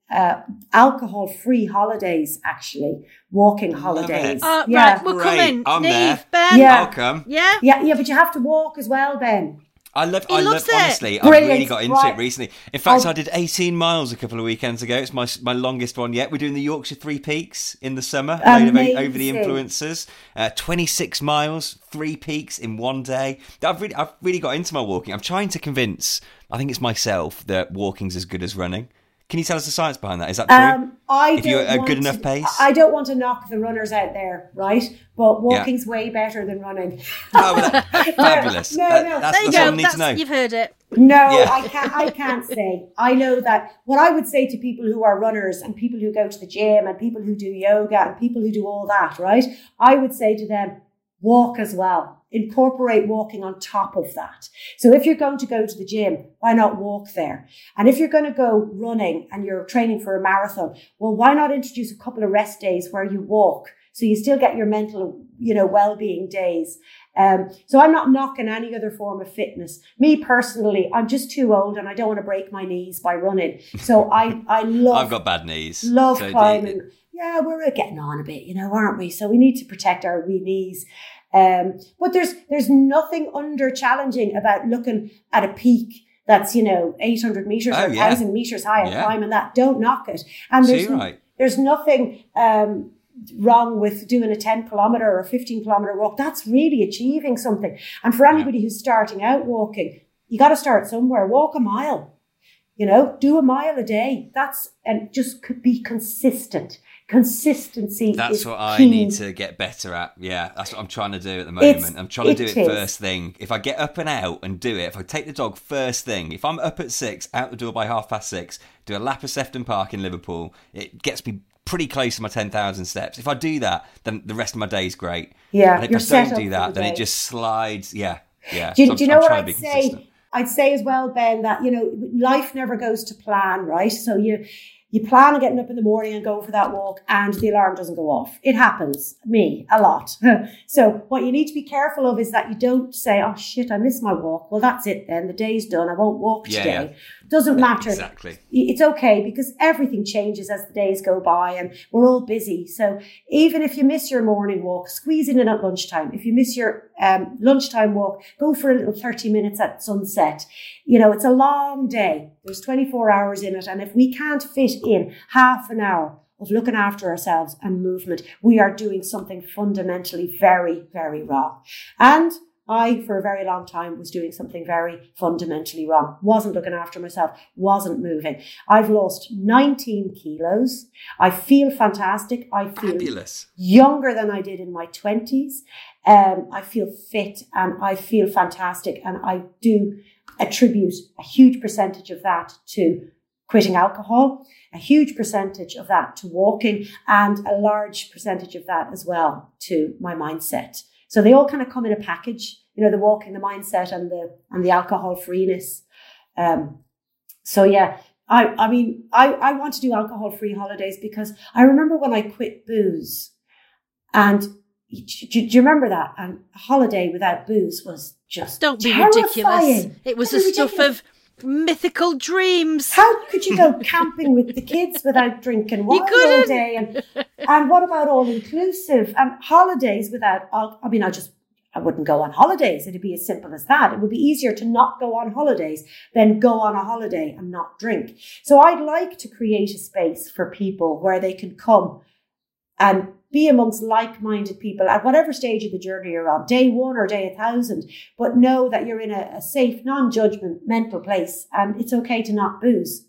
alcohol-free holidays, actually, walking holidays. Right, we're coming. I'm Neve, there. Ben. Yeah. I'll come. Yeah. Yeah, but you have to walk as well, Ben. I love loves it. honestly, I've Brilliant. really got into Right. it recently. In fact, I did 18 miles a couple of weekends ago. It's my longest one yet. We're doing the Yorkshire Three Peaks in the summer, over the Amazing. influencers. 26 miles, 3 peaks in one day. I've really got into my walking. I'm trying to convince, I think it's myself, that walking's as good as running. Can you tell us the science behind that? Is that true? If you're at a good enough pace? I don't want to knock the runners out there, right? But walking's way better than running. Oh, well, fabulous. No. That's There you all I go. need to know. You've heard it. No, Yeah. I can't say. I know that what I would say to people who are runners and people who go to the gym and people who do yoga and people who do all that, right? I would say to them, walk as well. Incorporate walking on top of that. So if you're going to go to the gym, why not walk there? And if you're going to go running and you're training for a marathon, well, why not introduce a couple of rest days where you walk? So you still get your mental, well-being days. So I'm not knocking any other form of fitness. Me personally, I'm just too old and I don't want to break my knees by running. So I love... I've got bad knees. Love so climbing. Yeah, we're getting on a bit, aren't we? So we need to protect our wee knees. But there's nothing under challenging about looking at a peak that's, 800 meters or 1,000 meters high and climbing that. Don't knock it. And there's nothing wrong with doing a 10 kilometer or a 15 kilometer walk. That's really achieving something. And for anybody who's starting out walking, you got to start somewhere. Walk a mile, do a mile a day. And just be consistent. Consistency. That's is what I key. need to get better at. Yeah, that's what I'm trying to do at the moment. I'm trying to do it first thing. If I get up and out and do it, if I take the dog first thing, if I'm up at 6, out the door by 6:30, do a lap of Sefton Park in Liverpool, it gets me pretty close to my 10,000 steps. If I do that, then the rest of my day is great. Yeah, and if I don't do that, then it just slides. Yeah. Do you know what I'd say? I'd say as well, Ben, that, life never goes to plan, right? So you plan on getting up in the morning and going for that walk and the alarm doesn't go off. It happens, me, a lot. So what you need to be careful of is that you don't say, oh shit, I missed my walk. Well, that's it then. The day's done. I won't walk today. Yeah. Doesn't matter. Exactly. It's okay because everything changes as the days go by and we're all busy. So even if you miss your morning walk, squeeze it in at lunchtime. If you miss your lunchtime walk, go for a little 30 minutes at sunset. It's a long day. There's 24 hours in it. And if we can't fit in half an hour of looking after ourselves and movement, we are doing something fundamentally very, very wrong. And I, for a very long time, was doing something very fundamentally wrong. Wasn't looking after myself, wasn't moving. I've lost 19 kilos. I feel fantastic. I feel fabulous. Younger than I did in my 20s. I feel fit and I feel fantastic. And I do attribute a huge percentage of that to quitting alcohol, a huge percentage of that to walking, and a large percentage of that as well to my mindset. So they all kind of come in a package, the walking, the mindset, and the alcohol freeness. So yeah, I want to do alcohol free holidays because I remember when I quit booze, and do you remember that? And a holiday without booze was just don't be terrifying. Ridiculous. It was the stuff of mythical dreams. How could you go camping with the kids without drinking wine all day? And what about all inclusive and holidays without? I wouldn't go on holidays. It'd be as simple as that. It would be easier to not go on holidays than go on a holiday and not drink. So I'd like to create a space for people where they can come and be amongst like-minded people at whatever stage of the journey you're on, day 1 or day 1,000, but know that you're in a safe, non-judgment mental place and it's okay to not booze,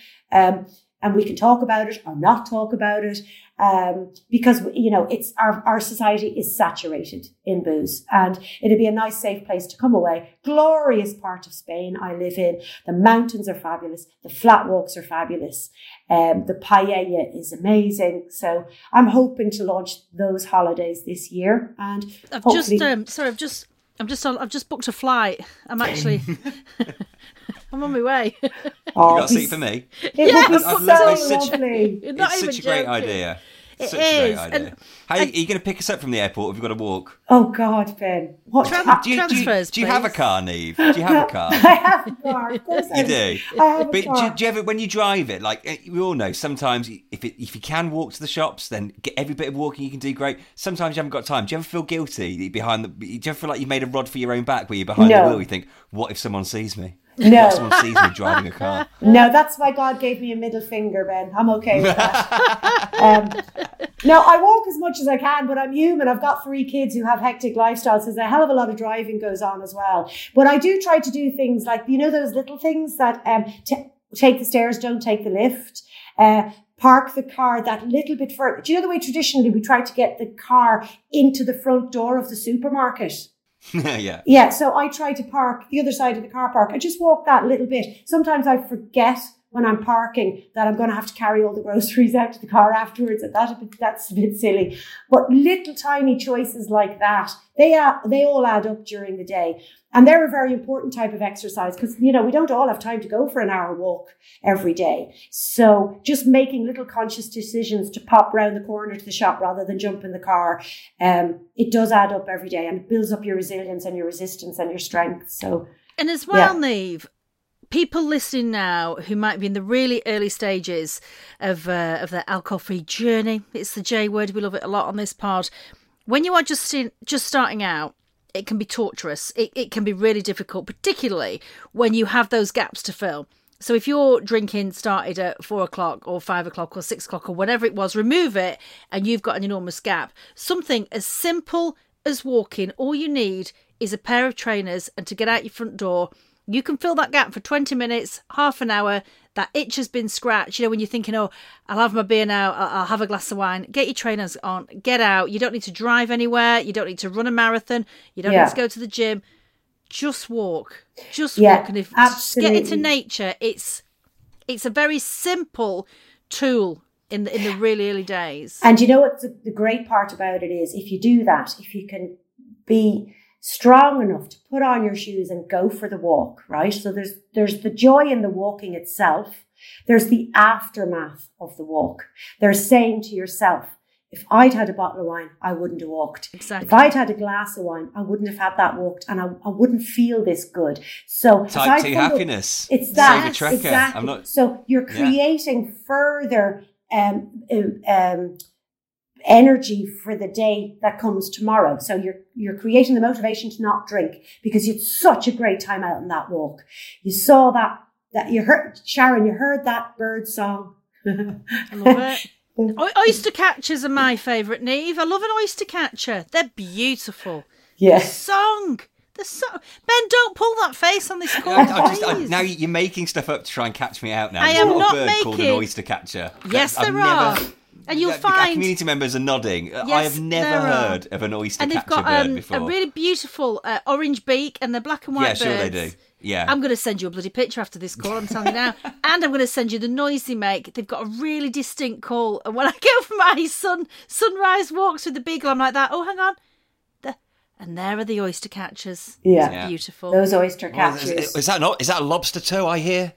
and we can talk about it or not talk about it, because, it's our society is saturated in booze, and it'd be a nice, safe place to come away. Glorious part of Spain I live in. The mountains are fabulous. The flat walks are fabulous. The paella is amazing. So I'm hoping to launch those holidays this year. And I've just booked a flight. I'm actually, I'm on my way. You got a seat for me? It would be so lovely. It's such a great idea. It Such a is. great idea. Are you going to pick us up from the airport, or have you got to walk? Oh God, Ben. What? Transfers, do you have a please. car, Neve? Do you have a car? I have a car. Of course You do. I have a But car. do you ever, when you drive it, like we all know, sometimes if you can walk to the shops, then get every bit of walking you can do great. Sometimes you haven't got time. Do you ever feel guilty behind the? Do you ever feel like you've made a rod for your own back, where you're behind the wheel? You think, what if someone sees me? No. What if someone sees me driving a car? No, that's why God gave me a middle finger, Ben. I'm okay with that. No, I walk as much as I can, but I'm human. I've got 3 kids who have hectic lifestyles, so there's a hell of a lot of driving goes on as well. But I do try to do things like, those little things that take the stairs, don't take the lift, park the car that little bit further. Do you know the way traditionally we try to get the car into the front door of the supermarket? Yeah. Yeah, so I try to park the other side of the car park. I just walk that little bit. Sometimes I forget when I'm parking that I'm going to have to carry all the groceries out to the car afterwards, and that's a bit silly. But little tiny choices like that, they all add up during the day. And they're a very important type of exercise because, we don't all have time to go for an hour walk every day. So just making little conscious decisions to pop round the corner to the shop rather than jump in the car, it does add up every day, and it builds up your resilience and your resistance and your strength. So, and as well, Niamh, people listening now who might be in the really early stages of their alcohol-free journey, it's the J word, we love it a lot on this pod. When you are just starting out, it can be torturous. It can be really difficult, particularly when you have those gaps to fill. So if your drinking started at 4 o'clock or 5 o'clock or 6 o'clock or whatever it was, remove it and you've got an enormous gap. Something as simple as walking, all you need is a pair of trainers and to get out your front door. You can fill that gap for 20 minutes, half an hour. That itch has been scratched. When you're thinking, oh, I'll have my beer now, I'll have a glass of wine. Get your trainers on, get out. You don't need to drive anywhere. You don't need to run a marathon. You don't need to go to the gym. Just walk. Walk. And if absolutely. Get into nature, it's a very simple tool in the really early days. And you know what the great part about it is, if you do that, if you can be strong enough to put on your shoes and go for the walk, right? So there's the joy in the walking itself. There's the aftermath of the walk. There's saying to yourself, if I'd had a bottle of wine, I wouldn't have walked. Exactly. If I'd had a glass of wine, I wouldn't have had that walked, and I wouldn't feel this good. So Type 2 happiness. It's that. Sober Trekker. Exactly. So you're creating further energy for the day that comes tomorrow. So you're creating the motivation to not drink because you had such a great time out on that walk. You saw that you heard, Sharon, you heard that bird song. I love it. Oyster catchers are my favourite, Niamh. I love an oyster catcher. They're beautiful. Yeah. The song. Ben, don't pull that face on this call, please. Now you're making stuff up to try and catch me out now. I am not bird making... called an oyster catcher. Yes, there are. And you'll Our find... community members are nodding. Yes, I have never there are. heard of an oyster and catcher they've got bird before. a really beautiful orange beak and they're black and white birds. Yeah, sure they do. Yeah. I'm going to send you a bloody picture after this call, I'm telling you now. And I'm going to send you the noise they make. They've got a really distinct call. And when I go for my sunrise walks with the beagle, I'm like that. Oh, hang on. And there are the oyster catchers. Yeah. It's beautiful. Those oyster catchers. Is that a lobster toe, I hear?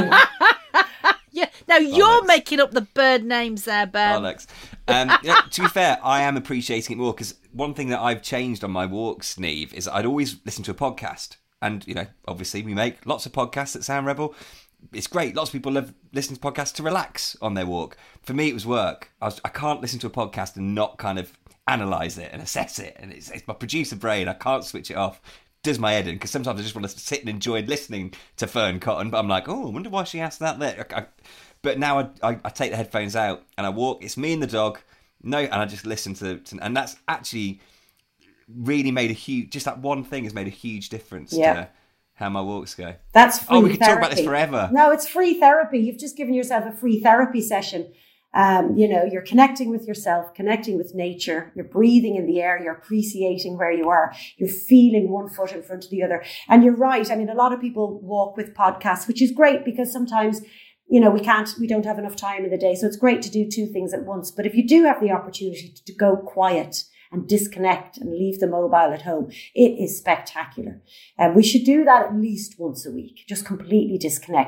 Yeah. Now you're making up the bird names there, Ben. Alex. To be fair, I am appreciating it more because one thing that I've changed on my walks, Niamh, is I'd always listen to a podcast. And, obviously we make lots of podcasts at Sound Rebel. It's great. Lots of people love listening to podcasts to relax on their walk. For me, it was work. I can't listen to a podcast and not kind of analyse it and assess it. And it's my producer brain. I can't switch it off. Does my head in because sometimes I just want to sit and enjoy listening to Fern Cotton. But I'm like, oh, I wonder why she asked that there. But now I take the headphones out and I walk. It's me and the dog. And I just listen to and that's actually... really made just that one thing has made a huge difference to how my walks go. That's free we could therapy. talk about this forever. No, it's free therapy. You've just given yourself a free therapy session. You're connecting with yourself, connecting with nature. You're breathing in the air. You're appreciating where you are. You're feeling one foot in front of the other. And you're right. I mean, a lot of people walk with podcasts, which is great because sometimes, we don't have enough time in the day. So it's great to do 2 things at once. But if you do have the opportunity to go quiet and disconnect and leave the mobile at home, it is spectacular. And we should do that at least once a week, just completely disconnect.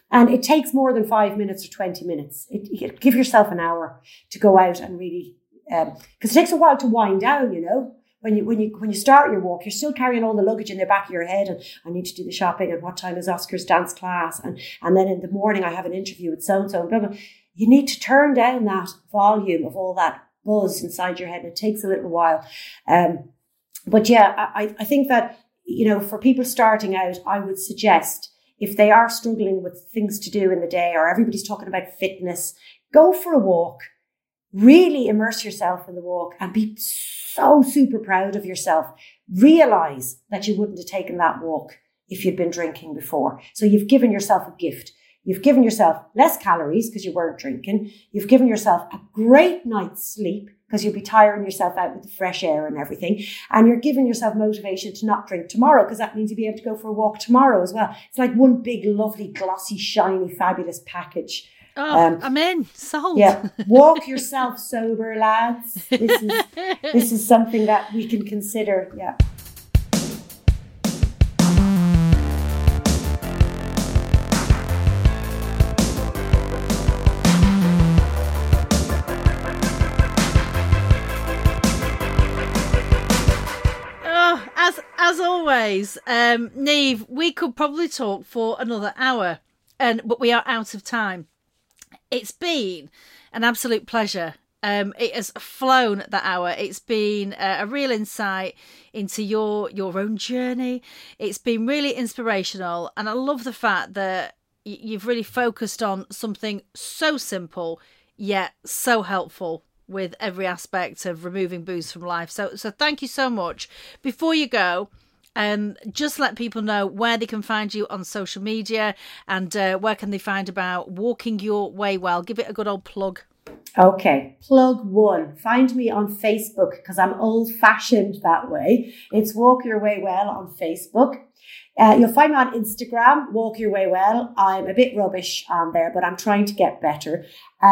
And it takes more than 5 minutes or 20 minutes. Give yourself an hour to go out and really, because it takes a while to wind down, you know. When you start your walk, you're still carrying all the luggage in the back of your head, and I need to do the shopping, and what time is Oscar's dance class, and then in the morning I have an interview with so-and-so, and blah, blah. You need to turn down that volume of all that buzz inside your head. It takes a little while. But yeah, I think that, you know, for people starting out, I would suggest, if they are struggling with things to do in the day, or everybody's talking about fitness, go for a walk. Really immerse yourself in the walk and be so super proud of yourself. Realize that you wouldn't have taken that walk if you'd been drinking before. So you've given yourself a gift. You've given yourself less calories because you weren't drinking. You've given yourself a great night's sleep because you'll be tiring yourself out with the fresh air and everything. And you're giving yourself motivation to not drink tomorrow, because that means you'll be able to go for a walk tomorrow as well. It's like one big, lovely, glossy, shiny, fabulous package. Oh, I'm in. Sold. Yeah. Walk yourself sober, lads. This is something that we can consider. Yeah. As always, Niamh, we could probably talk for another hour, but we are out of time. It's been an absolute pleasure. It has flown that hour. It's been a real insight into your own journey. It's been really inspirational, and I love the fact that you've really focused on something so simple yet so helpful with every aspect of removing booze from life. So thank you so much. Before you go, just let people know where they can find you on social media, and where can they find about Walking Your Way Well. Give it a good old plug. Okay, plug one. Find me on Facebook, because I'm old-fashioned that way. It's Walk Your Way Well on Facebook. You'll find me on Instagram, Walk Your Way Well. I'm a bit rubbish on there, but I'm trying to get better.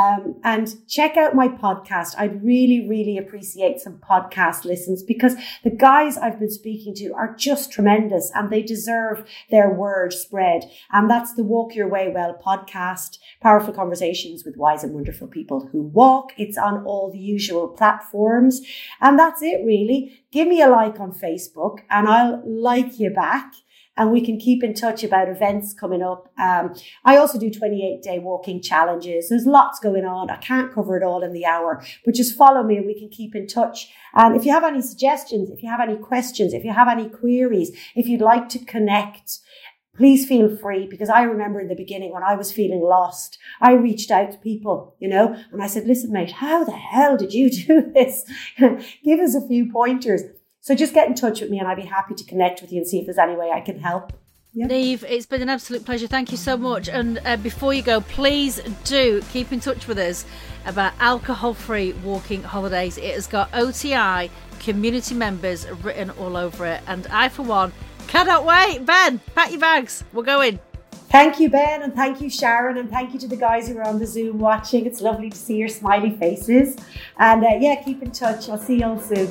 And check out my podcast. I'd really, really appreciate some podcast listens, because the guys I've been speaking to are just tremendous, and they deserve their word spread. And that's the Walk Your Way Well podcast, powerful conversations with wise and wonderful people who walk. It's on all the usual platforms. And that's it, really. Give me a like on Facebook, and I'll like you back. And we can keep in touch about events coming up. I also do 28-day walking challenges. There's lots going on. I can't cover it all in the hour, but just follow me and we can keep in touch. And if you have any suggestions, if you have any questions, if you have any queries, if you'd like to connect, please feel free, because I remember in the beginning when I was feeling lost, I reached out to people, you know, and I said, listen, mate, how the hell did you do this? Give us a few pointers. So just get in touch with me, and I'd be happy to connect with you and see if there's any way I can help. Yeah. Niamh, it's been an absolute pleasure. Thank you so much. And before you go, please do keep in touch with us about alcohol-free walking holidays. It has got OTI community members written all over it. And I, for one, cannot wait. Ben, pack your bags. We're going. Thank you, Ben, and thank you, Sharon, and thank you to the guys who are on the Zoom watching. It's lovely to see your smiley faces. And yeah, keep in touch. I'll see you all soon.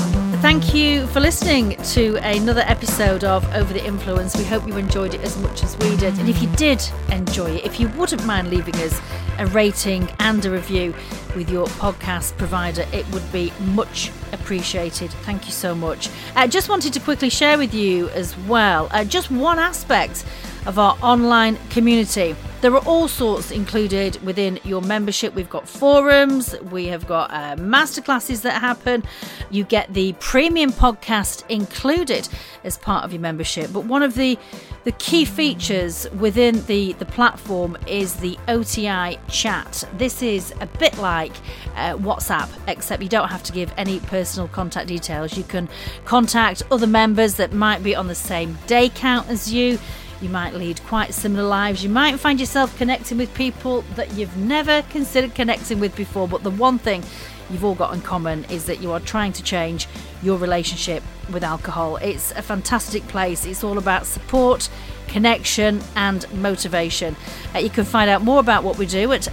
Thank you for listening to another episode of Over the Influence. We hope you enjoyed it as much as we did. And if you did enjoy it, if you wouldn't mind leaving us a rating and a review with your podcast provider, it would be much appreciated. Thank you so much. Just wanted to quickly share with you as well, just one aspect of our online community. There are all sorts included within your membership. We've got forums, we have got masterclasses that happen. You get the premium podcast included as part of your membership. But one of the key features within the platform is the OTI chat. This is a bit like WhatsApp, except you don't have to give any personal contact details. You can contact other members that might be on the same day count as you. You might lead quite similar lives. You might find yourself connecting with people that you've never considered connecting with before. But the one thing you've all got in common is that you are trying to change your relationship with alcohol. It's a fantastic place. It's all about support, connection and motivation. You can find out more about what we do at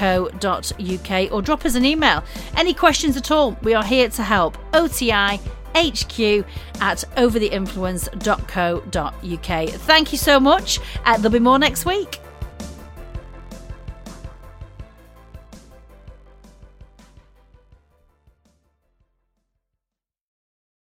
overtheinfluence.co.uk or drop us an email. Any questions at all, we are here to help. OTI hq@overtheinfluence.co.uk. Thank you so much. There'll be more next week.